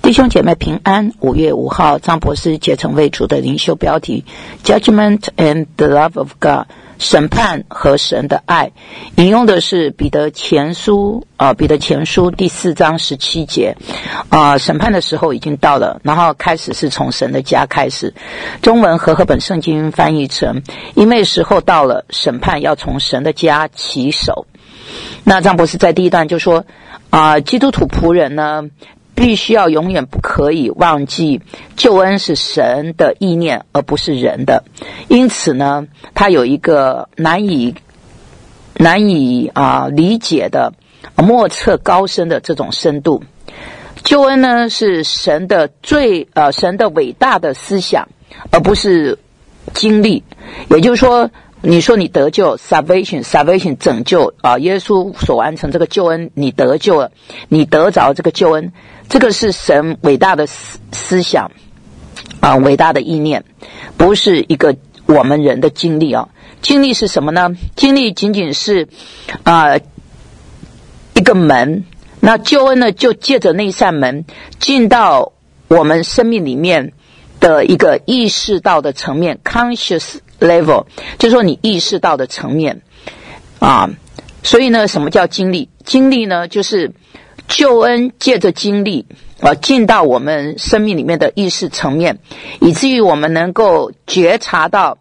弟兄姐妹平安。5月5号，张博士竭诚为主的灵修标题 Judgment and the Love of God， 审判和神的爱。引用的是彼得前书第4章17节。审判的时候已经到了，然后开始是从神的家开始。中文和合本圣经翻译成因为时候到了，审判要从神的家起手。那张博士在第一段就说基督徒仆人呢必须要永远不可以忘记救恩是神的意念而不是人的，因此呢他有一个难以理解的莫测高深的这种深度。救恩呢是神的神的伟大的思想，而不是经历。也就是说，你说你得救 salvation 拯救耶稣所完成这个救恩，你得救了，你得着这个救恩，这个是神伟大的思想伟大的意念，不是一个我们人的经历经历是什么呢？经历仅仅是一个门，那救恩呢就借着那扇门进到我们生命里面的一个意识到的层面 conscious level， 就是说你意识到的层面所以呢什么叫经历？经历呢就是救恩借着经历进到我们生命里面的意识层面，以至于我们能够觉察到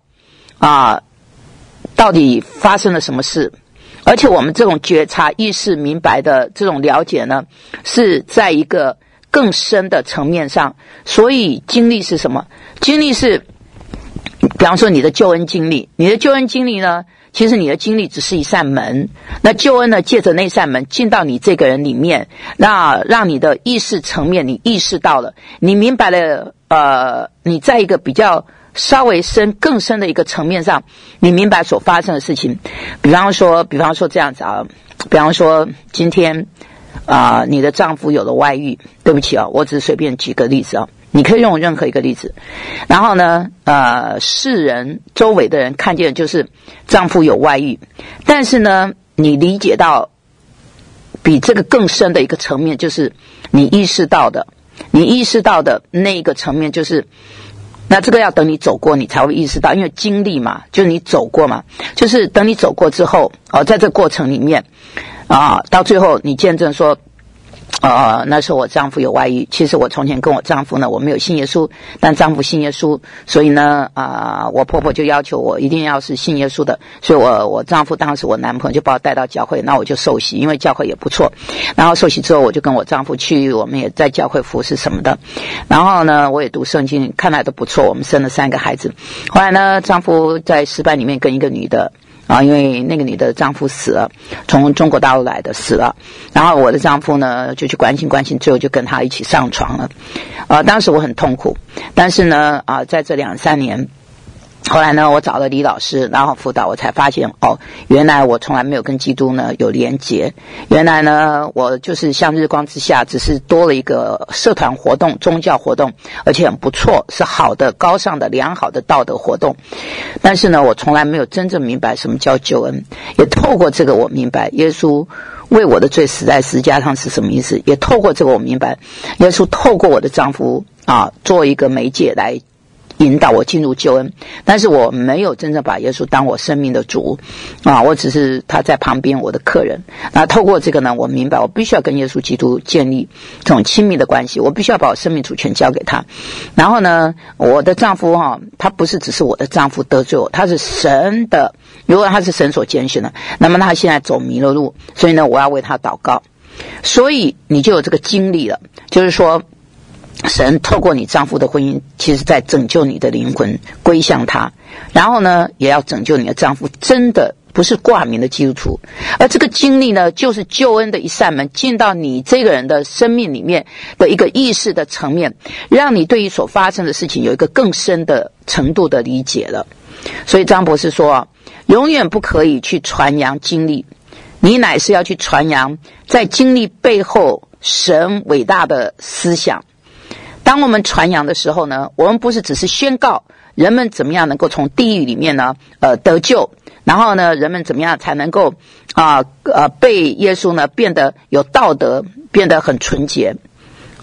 到底发生了什么事。而且我们这种觉察意识明白的这种了解呢，是在一个更深的层面上。所以经历是什么？经历是比方说你的救恩经历，你的救恩经历呢，其实你的经历只是一扇门，那救恩呢借着那扇门进到你这个人里面，那让你的意识层面你意识到了，你明白了你在一个比较稍微更深的一个层面上，你明白所发生的事情。比方说这样子比方说今天你的丈夫有了外遇，对不起我只是随便举个例子你可以用任何一个例子。然后呢世人周围的人看见的就是丈夫有外遇，但是呢你理解到比这个更深的一个层面，就是你意识到的那个层面，就是那这个要等你走过你才会意识到，因为经历嘛，就是你走过嘛，就是等你走过之后在这过程里面到最后你见证说那时候我丈夫有外遇，其实我从前跟我丈夫呢我没有信耶稣，但丈夫信耶稣，所以呢我婆婆就要求我一定要是信耶稣的，所以我丈夫当时我男朋友就把我带到教会，那我就受洗，因为教会也不错，然后受洗之后我就跟我丈夫去，我们也在教会服侍什么的，然后呢我也读圣经，看来都不错，我们生了3个孩子。后来呢丈夫在失败里面跟一个女的因为那个女的丈夫死了，从中国大陆来的死了，然后我的丈夫呢就去关心，最后就跟她一起上床了。当时我很痛苦，但是呢在这2-3年后来呢我找了李老师然后辅导，我才发现原来我从来没有跟基督呢有连结，原来呢我就是像日光之下只是多了一个社团活动，宗教活动，而且很不错，是好的高尚的良好的道德活动，但是呢我从来没有真正明白什么叫救恩。也透过这个我明白耶稣为我的罪死在十字架上是什么意思，也透过这个我明白耶稣透过我的丈夫做一个媒介来引导我进入救恩，但是我没有真正把耶稣当我生命的主我只是他在旁边我的客人。那透过这个呢我明白我必须要跟耶稣基督建立这种亲密的关系，我必须要把我生命主权交给他。然后呢我的丈夫他不是只是我的丈夫得罪我，他是神的，如果他是神所拣选的，那么他现在走迷了路，所以呢我要为他祷告。所以你就有这个经历了，就是说神透过你丈夫的婚姻其实在拯救你的灵魂归向他，然后呢也要拯救你的丈夫真的不是挂名的基督徒。而这个经历呢就是救恩的一扇门进到你这个人的生命里面的一个意识的层面，让你对于所发生的事情有一个更深的程度的理解了。所以张博士说永远不可以去传扬经历，你乃是要去传扬在经历背后神伟大的思想。当我们传扬的时候呢，我们不是只是宣告人们怎么样能够从地狱里面呢得救，然后呢人们怎么样才能够被耶稣呢变得有道德，变得很纯洁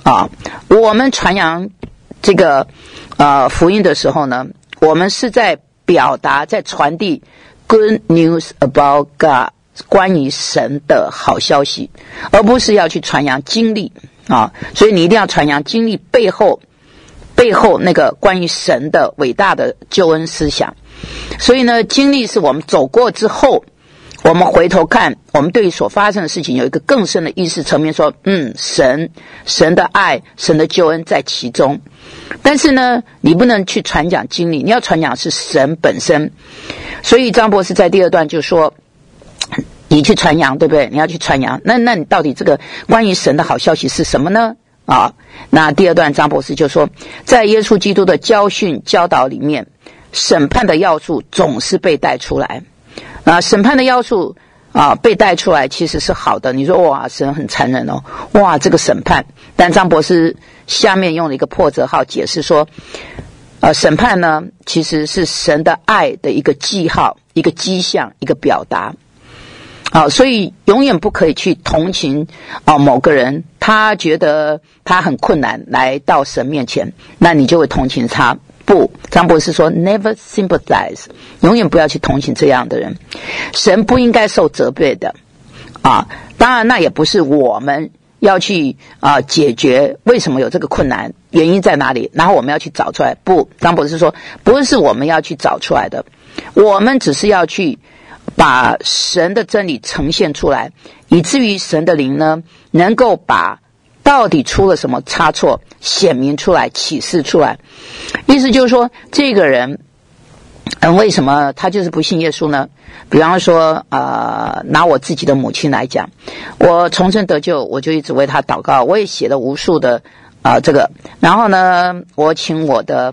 啊。我们传扬这个福音的时候呢，我们是在表达，在传递 good news about God， 关于神的好消息，而不是要去传扬经历啊。所以你一定要传扬经历背后那个关于神的伟大的救恩思想。所以呢，经历是我们走过之后，我们回头看，我们对于所发生的事情有一个更深的意识层面，说神的爱，神的救恩在其中。但是呢，你不能去传讲经历，你要传讲是神本身。所以张博士在第二段就说，你去传扬，对不对？你要去传扬，那你到底这个关于神的好消息是什么呢？啊，那第二段张博士就说，在耶稣基督的教训教导里面，审判的要素总是被带出来。审判的要素被带出来其实是好的。你说哇，神很残忍哦，哇，这个审判。但张博士下面用了一个破折号解释说，审判呢其实是神的爱的一个记号，一个迹象，一个表达。所以永远不可以去同情某个人，他觉得他很困难来到神面前，那你就会同情他。不，张博士说 never sympathize， 永远不要去同情这样的人。神不应该受责备的当然那也不是我们要去解决为什么有这个困难，原因在哪里，然后我们要去找出来。不，张博士说不是我们要去找出来的，我们只是要去把神的真理呈现出来，以至于神的灵呢能够把到底出了什么差错显明出来，启示出来。意思就是说，这个人为什么他就是不信耶稣呢？比方说拿我自己的母亲来讲，我重生得救，我就一直为他祷告，我也写了无数的这个，然后呢我请我的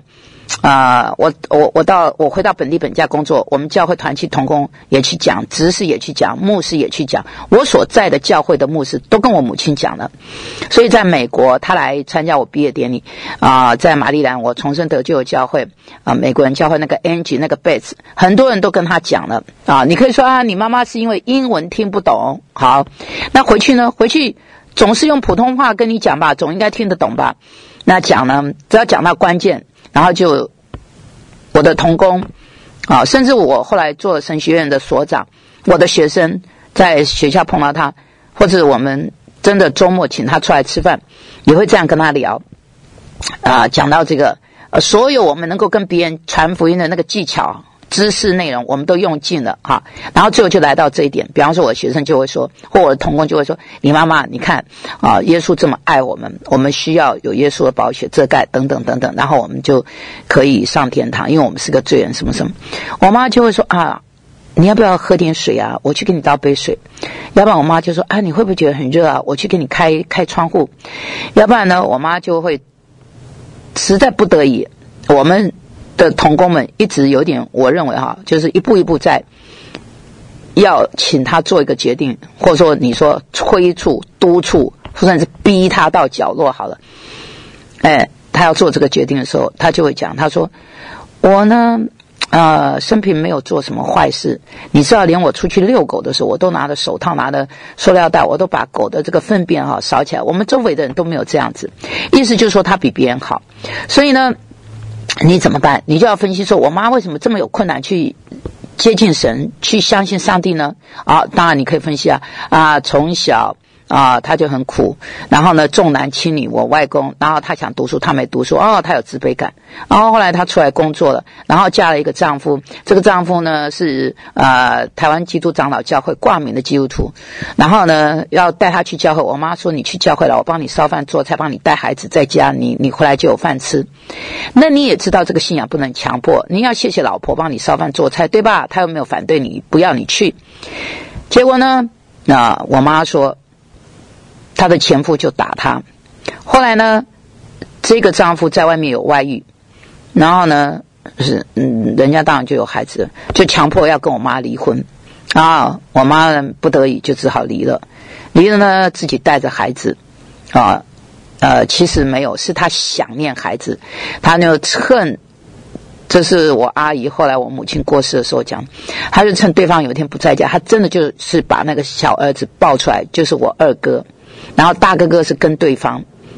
我回到本地本家工作，我们教会团契同工也去讲，执事也去讲，牧师也去讲，我所在的教会的牧师都跟我母亲讲了。所以在美国他来参加我毕业典礼在马里兰我重生得救的教会美国人教会那个 Angie 那个 Bates， 很多人都跟他讲了你可以说你妈妈是因为英文听不懂，好，那回去总是用普通话跟你讲吧，总应该听得懂吧。那讲呢，只要讲到关键，然后就我的同工甚至我后来做神学院的所长，我的学生在学校碰到他，或者我们真的周末请他出来吃饭，也会这样跟他聊讲到这个所有我们能够跟别人传福音的那个技巧知识内容我们都用尽了然后最后就来到这一点。比方说我的学生就会说，或我的同工就会说，你妈妈你看耶稣这么爱我们，我们需要有耶稣的宝血遮盖等等等等，然后我们就可以上天堂，因为我们是个罪人什么什么。我妈就会说你要不要喝点水我去给你倒杯水。要不然我妈就说你会不会觉得很热我去给你开窗户。要不然呢，我妈就会实在不得已，我们的同工们一直有点，我认为就是一步一步在要请他做一个决定，或者说你说催促督促，甚至逼他到角落好了。他要做这个决定的时候，他就会讲，他说我呢生平没有做什么坏事，你知道连我出去遛狗的时候，我都拿着手套拿着塑料袋，我都把狗的这个粪便扫起来，我们周围的人都没有这样子。意思就是说他比别人好。所以呢你怎么办？你就要分析说，我妈为什么这么有困难去接近神，去相信上帝呢？当然你可以分析从小他就很苦，然后呢重男轻女，我外公，然后他想读书他没读书，他有自卑感，然后后来他出来工作了，然后嫁了一个丈夫，这个丈夫呢是台湾基督长老教会挂名的基督徒，然后呢要带他去教会，我妈说你去教会了，我帮你烧饭做菜，帮你带孩子在家，你回来就有饭吃。那你也知道这个信仰不能强迫，你要谢谢老婆帮你烧饭做菜，对吧？他又没有反对你，不要你去。结果呢我妈说她的前夫就打她，后来呢这个丈夫在外面有外遇，然后呢人家当然就有孩子了，就强迫要跟我妈离婚我妈不得已就只好离了呢，自己带着孩子其实没有，是她想念孩子，她就趁，这是我阿姨后来我母亲过世的时候讲，她就趁对方有一天不在家，她真的就是把那个小儿子抱出来，就是我二哥，然后大哥哥是跟对方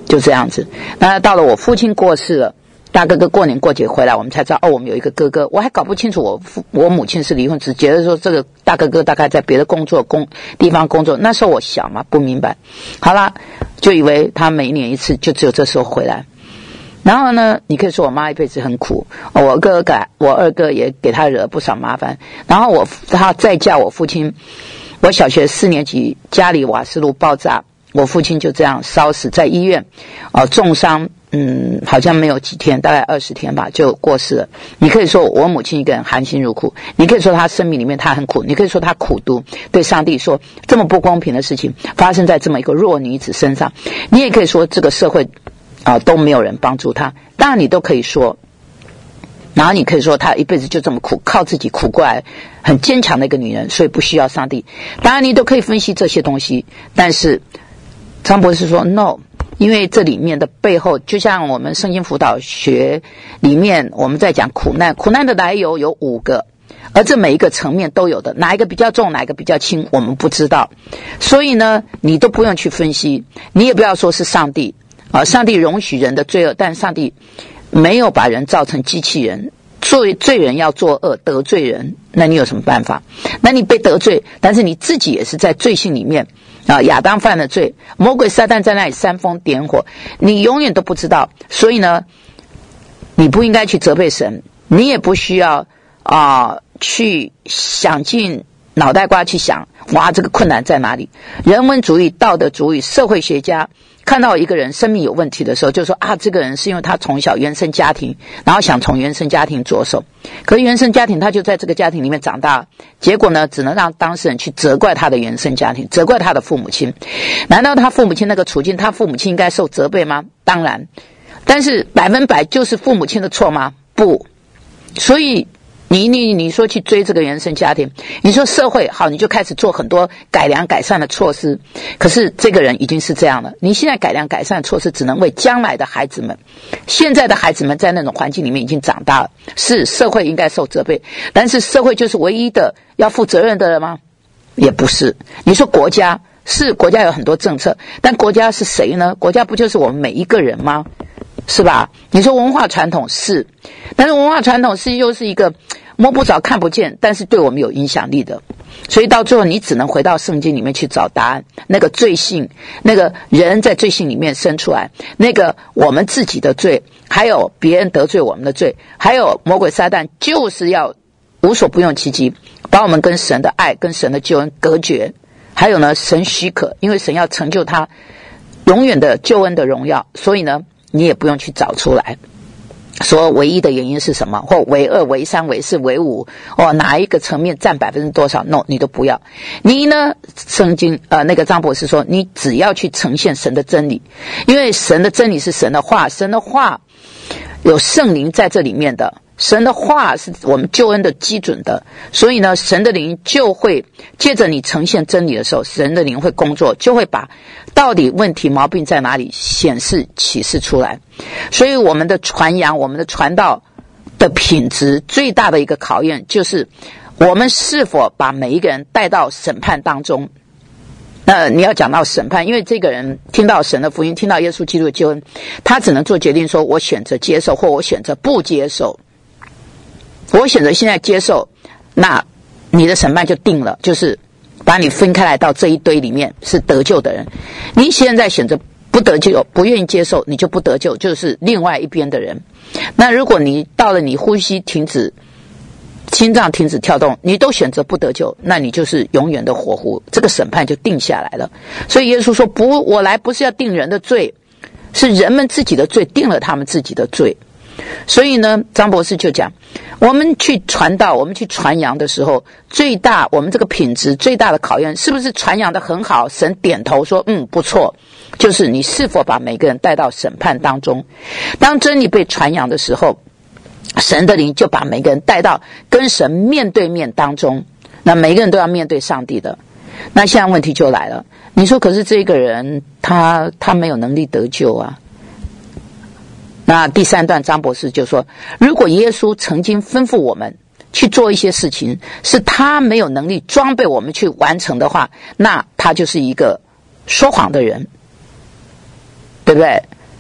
就这样子。那到了我父亲过世了，大哥哥过年过节回来，我们才知道我们有一个哥哥。我还搞不清楚我母亲是离婚，只觉得说这个大哥哥大概在别的地方工作。那时候我小嘛，不明白。好啦，就以为他每年一次，就只有这时候回来。然后呢，你可以说我妈一辈子很苦，我二哥也给她惹了不少麻烦。然后他再嫁我父亲，我小学4年级家里瓦斯炉爆炸，我父亲就这样烧死在医院，重伤，好像没有几天，大概20天吧就过世了。你可以说我母亲一个人含辛茹苦，你可以说她生命里面她很苦，你可以说她苦读，对上帝说这么不公平的事情发生在这么一个弱女子身上，你也可以说这个社会都没有人帮助她，当然你都可以说。然后你可以说她一辈子就这么苦，靠自己苦过来，很坚强的一个女人，所以不需要上帝。当然你都可以分析这些东西，但是张博士说 no， 因为这里面的背后，就像我们圣经辅导学里面我们在讲苦难的来由有5个，而这每一个层面都有的，哪一个比较重，哪一个比较轻，我们不知道。所以呢，你都不用去分析，你也不要说是上帝上帝容许人的罪恶，但上帝没有把人造成机器人。罪人要作恶，得罪人，那你有什么办法？那你被得罪，但是你自己也是在罪性里面亚当犯了罪，魔鬼撒旦在那里煽风点火，你永远都不知道。所以呢，你不应该去责备神，你也不需要去想尽脑袋瓜去想，哇，这个困难在哪里？人文主义、道德主义、社会学家看到一个人生命有问题的时候，就说这个人是因为他从小原生家庭，然后想从原生家庭着手。可是原生家庭他就在这个家庭里面长大，结果呢，只能让当事人去责怪他的原生家庭，责怪他的父母亲。难道他父母亲那个处境，他父母亲应该受责备吗？当然。但是100%就是父母亲的错吗？不。所以你说去追这个原生家庭，你说社会好，你就开始做很多改良改善的措施。可是这个人已经是这样了，你现在改良改善的措施只能为将来的孩子们，现在的孩子们在那种环境里面已经长大了，是社会应该受责备，但是社会就是唯一的要负责任的人吗？也不是。你说国家有很多政策，但国家是谁呢？国家不就是我们每一个人吗？是吧？你说文化传统是，但是文化传统又是一个摸不着看不见，但是对我们有影响力的。所以到最后你只能回到圣经里面去找答案，那个罪性，那个人在罪性里面生出来，那个我们自己的罪，还有别人得罪我们的罪，还有魔鬼撒旦就是要无所不用其极，把我们跟神的爱跟神的救恩隔绝。还有呢，神许可，因为神要成就他永远的救恩的荣耀，所以呢你也不用去找出来说唯一的原因是什么，或唯2、唯3、唯4、唯5，哪一个层面占多少 ？No， 你都不要。你呢，圣经那个张博士说，你只要去呈现神的真理，因为神的真理是神的话，神的话有圣灵在这里面的。神的话是我们救恩的基准的，所以呢，神的灵就会借着你呈现真理的时候，神的灵会工作，就会把到底问题毛病在哪里启示出来。所以我们的传扬，我们的传道的品质最大的一个考验，就是我们是否把每一个人带到审判当中。你要讲到审判，因为这个人听到神的福音，听到耶稣基督的救恩，他只能做决定，说我选择接受，或我选择不接受。我选择现在接受，那你的审判就定了，就是把你分开来到这一堆里面是得救的人。你现在选择不得救，不愿意接受，你就不得救，就是另外一边的人。那如果你到了你呼吸停止，心脏停止跳动，你都选择不得救，那你就是永远的活湖，这个审判就定下来了。所以耶稣说，我来不是要定人的罪，是人们自己的罪定了他们自己的罪。所以呢，张博士就讲，我们去传道，我们去传扬的时候，我们这个品质最大的考验，是不是传扬的很好，神点头说不错，就是你是否把每个人带到审判当中。当真理被传扬的时候，神的灵就把每个人带到跟神面对面当中，那每个人都要面对上帝的。那现在问题就来了，你说可是这个人他没有能力得救啊。那第3段张博士就说，如果耶稣曾经吩咐我们去做一些事情，是他没有能力装备我们去完成的话，那他就是一个说谎的人，对不对？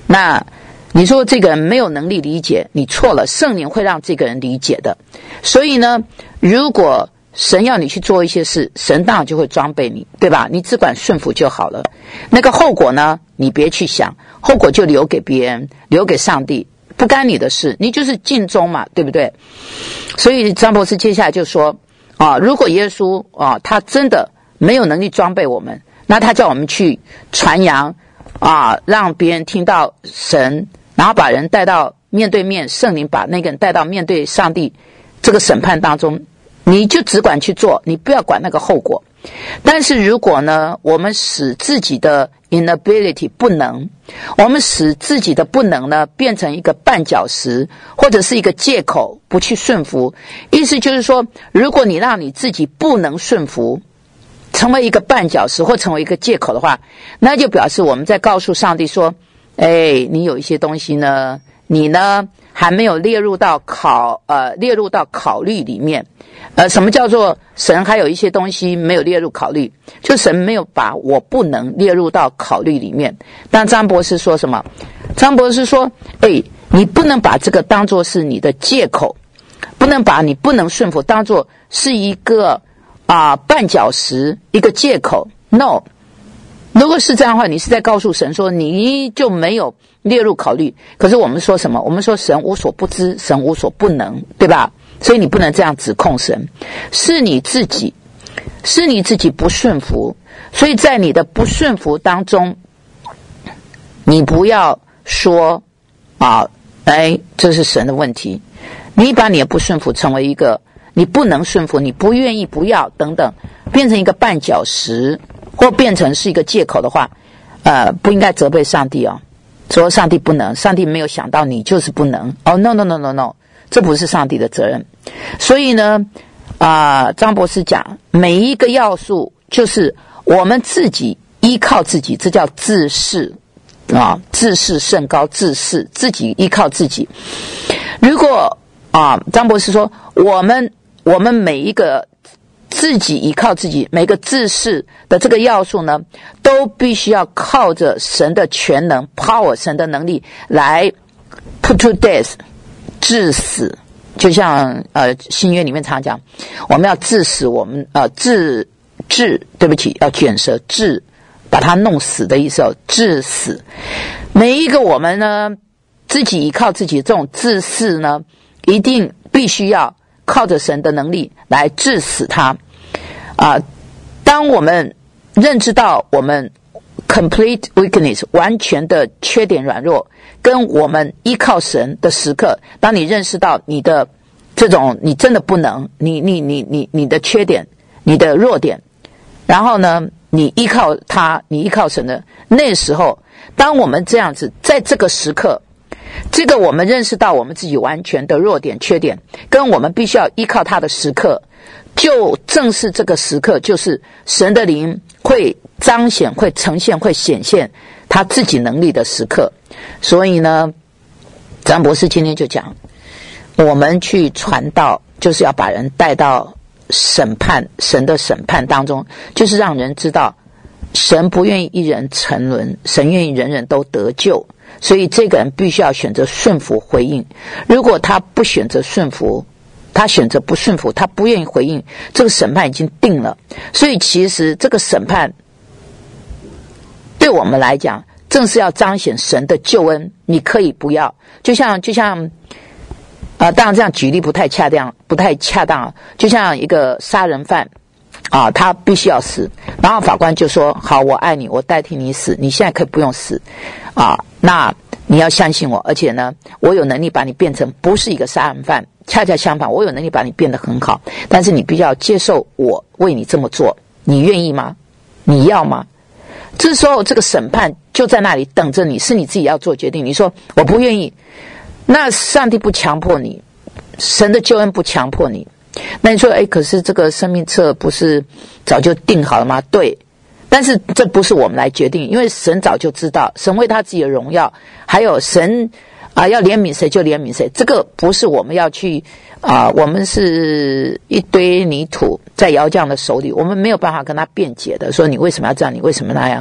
那你说这个人没有能力理解，你错了，圣灵会让这个人理解的。所以呢，如果神要你去做一些事，神当然就会装备你，对吧？你只管顺服就好了。那个后果呢，你别去想，后果就留给别人，留给上帝，不干你的事，你就是尽忠嘛，对不对？所以张博士接下来就说如果耶稣他真的没有能力装备我们，那他叫我们去传扬让别人听到神，然后把人带到面对面，圣灵把那个人带到面对上帝这个审判当中，你就只管去做，你不要管那个后果。但是如果呢，我们使自己的 inability 不能，我们使自己的不能呢变成一个绊脚石，或者是一个借口不去顺服，意思就是说，如果你让你自己不能顺服，成为一个绊脚石或成为一个借口的话，那就表示我们在告诉上帝说，你有一些东西呢，你呢还没有列入到考虑里面。什么叫做神还有一些东西没有列入考虑？就神没有把我不能列入到考虑里面。但张博士说什么？张博士说，你不能把这个当作是你的借口，不能把你不能顺服当作是一个绊脚石，一个借口。 No， 如果是这样的话，你是在告诉神说你就没有列入考虑。可是我们说什么？我们说神无所不知，神无所不能，对吧？所以你不能这样指控神，是你自己不顺服。所以在你的不顺服当中，你不要说这是神的问题，你把你的不顺服成为一个你不能顺服，你不愿意，不要等等，变成一个绊脚石，或变成是一个借口的话，不应该责备上帝说上帝不能，上帝没有想到你就是不能。no， 这不是上帝的责任。所以呢张博士讲，每一个要素就是我们自己依靠自己，这叫自恃自视甚高，自己依靠自己。如果张博士说我们每一个自己依靠自己，每个自恃的这个要素呢，都必须要靠着神的全能 power， 神的能力来 put to death， 致死。就像新约里面常讲，我们要致死我们对不起，要卷舌把它弄死的意思致死。每一个我们呢自己依靠自己这种自恃呢，一定必须要靠着神的能力来致死它。当我们认知到我们 complete weakness 完全的缺点软弱，跟我们依靠神的时刻，当你认识到你的这种你真的不能，你的缺点，你的弱点，然后呢你依靠他，你依靠神的那时候，当我们这样子在这个时刻，这个我们认识到我们自己完全的弱点缺点，跟我们必须要依靠他的时刻，就正是这个时刻，就是神的灵会彰显，会呈现，会显现他自己能力的时刻。所以呢张博士今天就讲，我们去传道就是要把人带到审判，神的审判当中，就是让人知道神不愿意一人沉沦，神愿意人人都得救。所以这个人必须要选择顺服回应。如果他不选择顺服，他选择不顺服，他不愿意回应，这个审判已经定了。所以其实这个审判对我们来讲正是要彰显神的救恩。你可以不要，就像当然这样举例不太恰当，就像一个杀人犯他必须要死，然后法官就说好，我爱你，我代替你死，你现在可以不用死那你要相信我，而且呢我有能力把你变成不是一个杀人犯，恰恰相反，我有能力把你变得很好，但是你必须要接受我为你这么做，你愿意吗？你要吗？这时候这个审判就在那里等着你，是你自己要做决定。你说我不愿意，那上帝不强迫你，神的救恩不强迫你。那你说可是这个生命册不是早就定好了吗？对，但是这不是我们来决定，因为神早就知道，神为他自己的荣耀，还有神要怜悯谁就怜悯谁，这个不是我们要去我们是一堆泥土在窑匠的手里，我们没有办法跟他辩解的，说你为什么要这样，你为什么那样。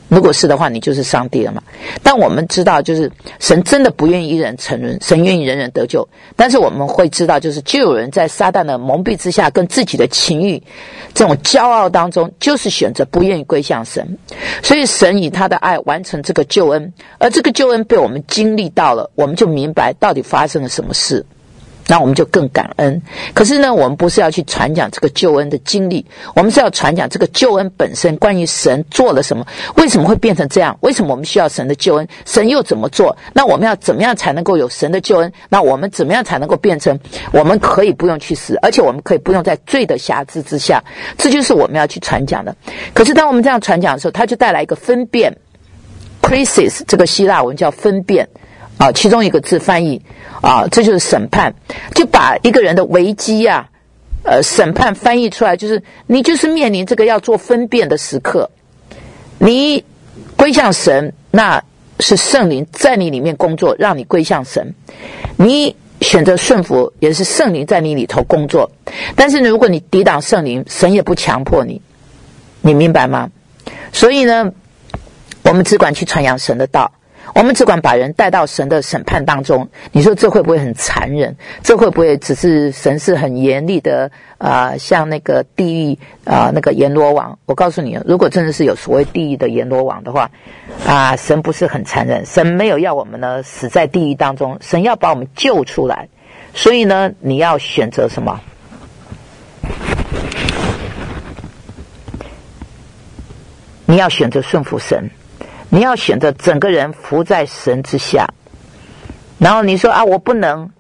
如果是的话，你就是上帝了嘛。但我们知道，就是神真的不愿意一人沉沦，神愿意人人得救。但是我们会知道，就是就有人在撒旦的蒙蔽之下，跟自己的情欲这种骄傲当中，就是选择不愿意归向神。所以神以他的爱完成这个救恩，而这个救恩被我们经历到了，我们就明白到底发生了什么事。那我们就更感恩。可是呢，我们不是要去传讲这个救恩的经历，我们是要传讲这个救恩本身，关于神做了什么，为什么会变成这样，为什么我们需要神的救恩，神又怎么做，那我们要怎么样才能够有神的救恩，那我们怎么样才能够变成我们可以不用去死，而且我们可以不用在罪的辖制之下，这就是我们要去传讲的。可是当我们这样传讲的时候，它就带来一个分辨 crisis， 这个希腊文叫分辨其中一个字翻译这就是审判，就把一个人的危机审判翻译出来，就是你就是面临这个要做分辨的时刻。你归向神，那是圣灵在你里面工作，让你归向神。你选择顺服，也是圣灵在你里头工作。但是如果你抵挡圣灵，神也不强迫你，你明白吗？所以呢，我们只管去传扬神的道，我们只管把人带到神的审判当中。你说这会不会很残忍？这会不会只是神是很严厉的像那个地狱那个阎罗王？我告诉你，如果真的是有所谓地狱的阎罗王的话神不是很残忍，神没有要我们呢死在地狱当中，神要把我们救出来。所以呢，你要选择什么？你要选择顺服神，你要选择整个人服在神之下。然后你说我不能，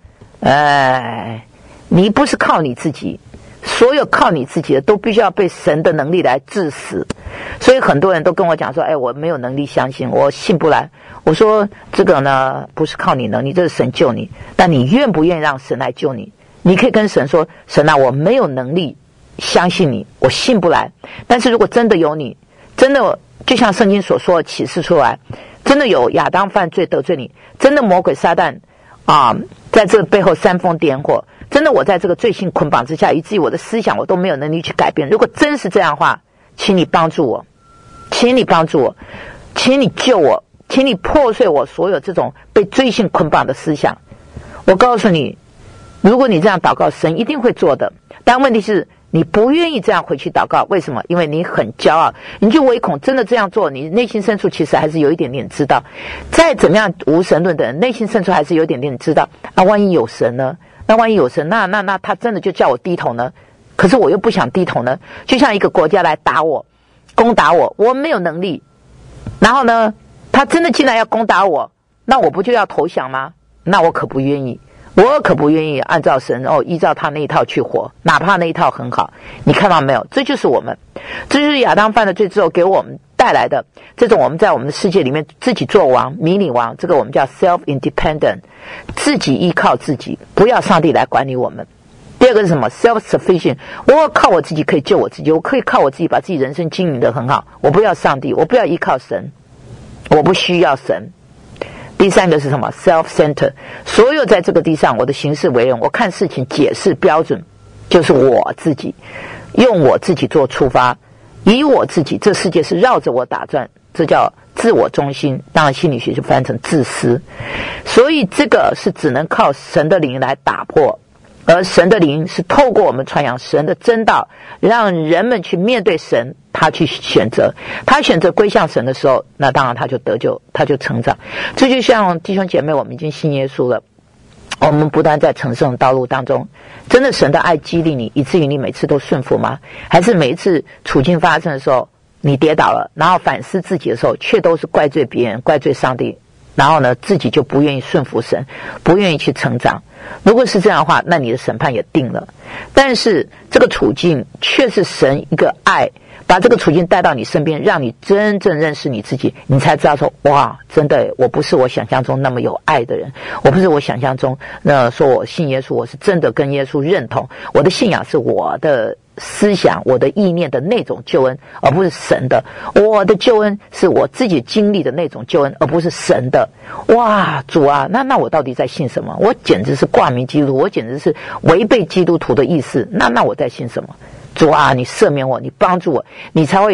你不是靠你自己，所有靠你自己的都必须要被神的能力来致死。所以很多人都跟我讲说，我没有能力相信，我信不来。我说这个呢不是靠你能力，这是神救你，但你愿不愿意让神来救你？你可以跟神说，神我没有能力相信你，我信不来。但是如果真的有你，真的就像圣经所说的启示出来，真的有亚当犯罪得罪你，真的魔鬼撒旦在这个背后煽风点火，真的我在这个罪性捆绑之下，以至于我的思想我都没有能力去改变。如果真是这样的话，请你帮助我，请你帮助我，请你救我，请你破碎我所有这种被罪性捆绑的思想。我告诉你，如果你这样祷告，神一定会做的。但问题是你不愿意这样回去祷告，为什么？因为你很骄傲，你就唯恐真的这样做，你内心深处其实还是有一点点知道。再怎么样无神论的人，内心深处还是有一点点知道万一有神呢？那万一有神，那他真的就叫我低头呢？可是我又不想低头呢。就像一个国家来打我，攻打我，我没有能力，然后呢他真的进来要攻打我，那我不就要投降吗？那我可不愿意，我可不愿意按照神依照他那一套去活，哪怕那一套很好。你看到没有？这就是我们，这就是亚当犯了罪之后给我们带来的这种我们在我们的世界里面自己做王迷你王，这个我们叫 self-independent， 自己依靠自己，不要上帝来管理我们。第二个是什么？ self-sufficient， 我靠我自己可以救我自己，我可以靠我自己把自己人生经营得很好，我不要上帝，我不要依靠神，我不需要神。第三个是什么？ self-centered， 所有在这个地上我的行事为人，我看事情解释标准就是我自己，用我自己做出发，以我自己，这世界是绕着我打转，这叫自我中心，当然心理学就翻成自私。所以这个是只能靠神的灵来打破，而神的灵是透过我们传扬神的真道，让人们去面对神，他去选择，他选择归向神的时候，那当然他就得救，他就成长。这就像弟兄姐妹，我们已经信耶稣了，我们不断在成圣的道路当中，真的神的爱激励你，以至于你每次都顺服吗？还是每一次处境发生的时候你跌倒了，然后反思自己的时候却都是怪罪别人，怪罪上帝，然后呢自己就不愿意顺服神，不愿意去成长？如果是这样的话，那你的审判也定了。但是这个处境却是神一个爱，把这个处境带到你身边，让你真正认识你自己，你才知道说，哇，真的我不是我想象中那么有爱的人，我不是我想象中说我信耶稣，我是真的跟耶稣认同，我的信仰是我的思想，我的意念的那种救恩，而不是神的。我的救恩是我自己经历的那种救恩，而不是神的。哇，主啊，那我到底在信什么？我简直是挂名基督徒，我简直是违背基督徒的意思。那我在信什么？主啊，你赦免我，你帮助我，你才会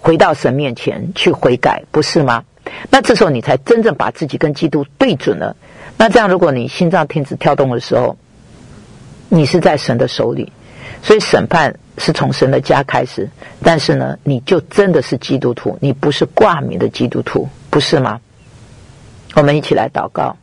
回到神面前去悔改，不是吗？那这时候你才真正把自己跟基督对准了。那这样如果你心脏停止跳动的时候，你是在神的手里，所以审判是从神的家开始，但是呢，你就真的是基督徒，你不是挂名的基督徒，不是吗？我们一起来祷告。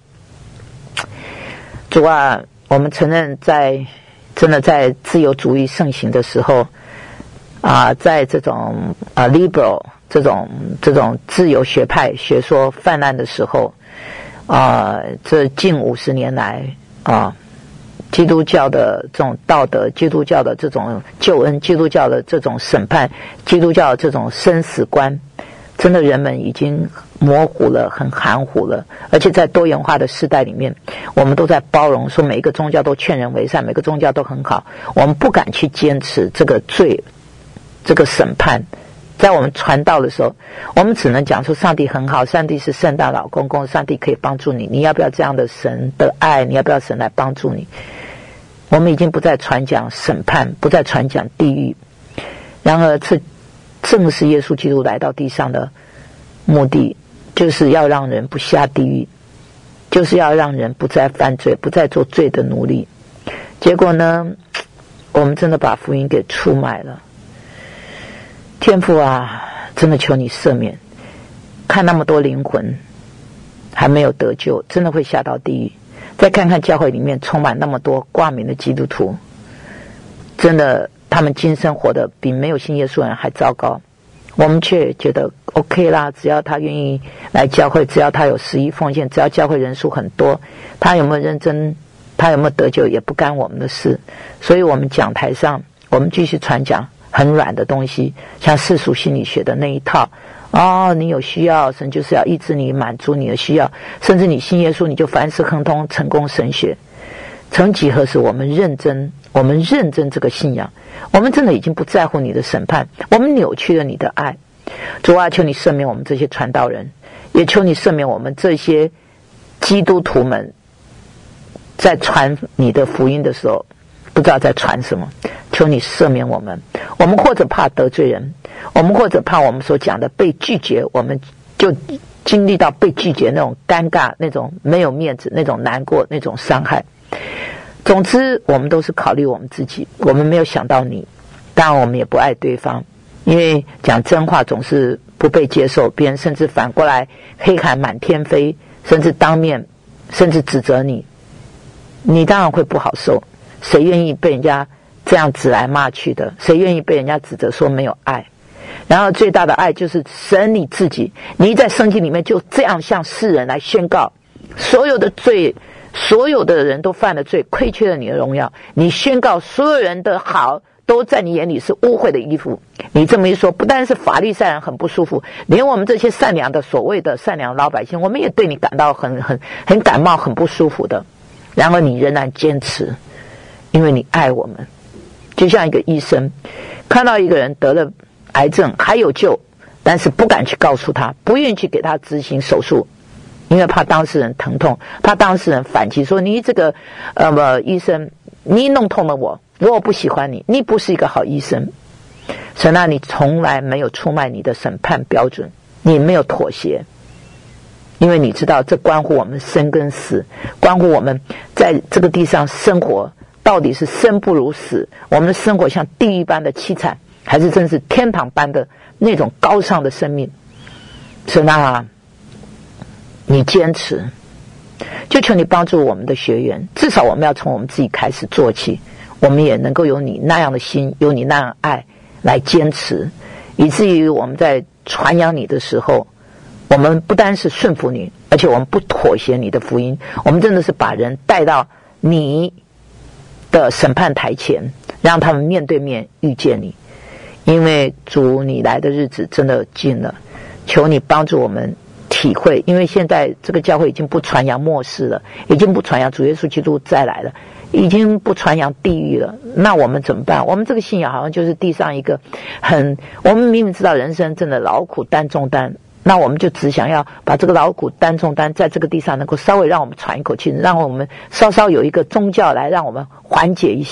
主啊，我们承认真的在自由主义盛行的时候在这种liberal 这种自由学派学说泛滥的时候这近50年来基督教的这种道德，基督教的这种救恩，基督教的这种审判，基督教的这种生死观，真的人们已经模糊了，很含糊了。而且在多元化的时代里面，我们都在包容，说每一个宗教都劝人为善，每个宗教都很好，我们不敢去坚持这个罪，这个审判。在我们传道的时候，我们只能讲说上帝很好，上帝是圣诞老公公，上帝可以帮助你，你要不要这样的神的爱，你要不要神来帮助你。我们已经不再传讲审判，不再传讲地狱。然而这正是耶稣基督来到地上的目的，就是要让人不下地狱，就是要让人不再犯罪，不再做罪的奴隶。结果呢，我们真的把福音给出卖了。天父啊，真的求你赦免，看那么多灵魂还没有得救，真的会下到地狱。再看看教会里面充满那么多挂名的基督徒，真的他们今生活的比没有信耶稣的人还糟糕，我们却觉得 OK 啦，只要他愿意来教会，只要他有11奉献，只要教会人数很多，他有没有认真，他有没有得救也不干我们的事。所以我们讲台上我们继续传讲很软的东西，像世俗心理学的那一套你有需要，神就是要医治你，满足你的需要，甚至你信耶稣你就凡事亨通，成功神学。曾几何时我们认真这个信仰，我们真的已经不在乎你的审判，我们扭曲了你的爱。主啊，求你赦免我们这些传道人，也求你赦免我们这些基督徒们，在传你的福音的时候不知道在传什么，求你赦免我们。我们或者怕得罪人，我们或者怕我们所讲的被拒绝，我们就经历到被拒绝那种尴尬，那种没有面子，那种难过，那种伤害。总之我们都是考虑我们自己，我们没有想到你。当然我们也不爱对方，因为讲真话总是不被接受，别人甚至反过来黑喊满天飞，甚至当面甚至指责你，你当然会不好受。谁愿意被人家这样指来骂去的？谁愿意被人家指责说没有爱？然后最大的爱就是神你自己，你在圣经里面就这样向世人来宣告，所有的罪，所有的人都犯了罪，亏缺了你的荣耀。你宣告所有人的好都在你眼里是污秽的衣服。你这么一说，不但是法利赛人很不舒服，连我们这些善良的所谓的善良老百姓，我们也对你感到很感冒，很不舒服的。然而你仍然坚持，因为你爱我们。就像一个医生看到一个人得了癌症还有救，但是不敢去告诉他，不愿意去给他执行手术，因为怕当事人疼痛，怕当事人反击说你这个医生你弄痛了我不喜欢你，你不是一个好医生。神啊，你从来没有出卖你的审判标准，你没有妥协，因为你知道这关乎我们生跟死，关乎我们在这个地上生活到底是生不如死，我们的生活像地狱般的凄惨，还是真是天堂般的那种高尚的生命。神啊，你坚持，就求你帮助我们的学员，至少我们要从我们自己开始做起，我们也能够有你那样的心，有你那样的爱来坚持，以至于我们在传扬你的时候，我们不单是顺服你，而且我们不妥协你的福音，我们真的是把人带到你的审判台前，让他们面对面遇见你。因为主你来的日子真的近了，求你帮助我们体会，因为现在这个教会已经不传扬末世了，已经不传扬主耶稣基督再来了，已经不传扬地狱了。那我们怎么办？我们这个信仰好像就是地上一个我们明明知道人生真的劳苦担重担，那我们就只想要把这个劳苦担重担在这个地上能够稍微让我们喘一口气，让我们稍稍有一个宗教来让我们缓解一下。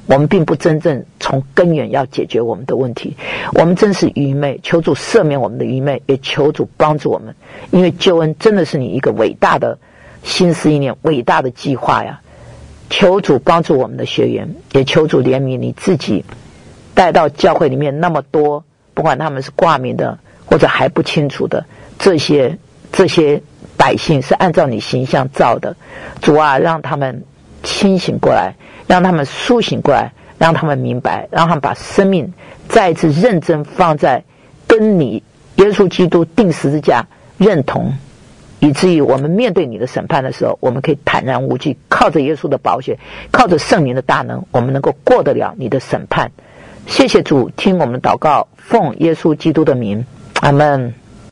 我们并不真正从根源要解决我们的问题，我们真是愚昧，求主赦免我们的愚昧，也求主帮助我们，因为救恩真的是你一个伟大的心思意念，伟大的计划呀。求主帮助我们的学员，也求主怜悯你自己带到教会里面那么多，不管他们是挂名的或者还不清楚的这些百姓是按照你形象造的，主啊，让他们清醒过来，让他们苏醒过来，让他们明白，让他们把生命再一次认真放在跟你耶稣基督钉十字架认同，以至于我们面对你的审判的时候，我们可以坦然无惧，靠着耶稣的宝血，靠着圣灵的大能，我们能够过得了你的审判。谢谢主，听我们祷告，奉耶稣基督的名，阿们。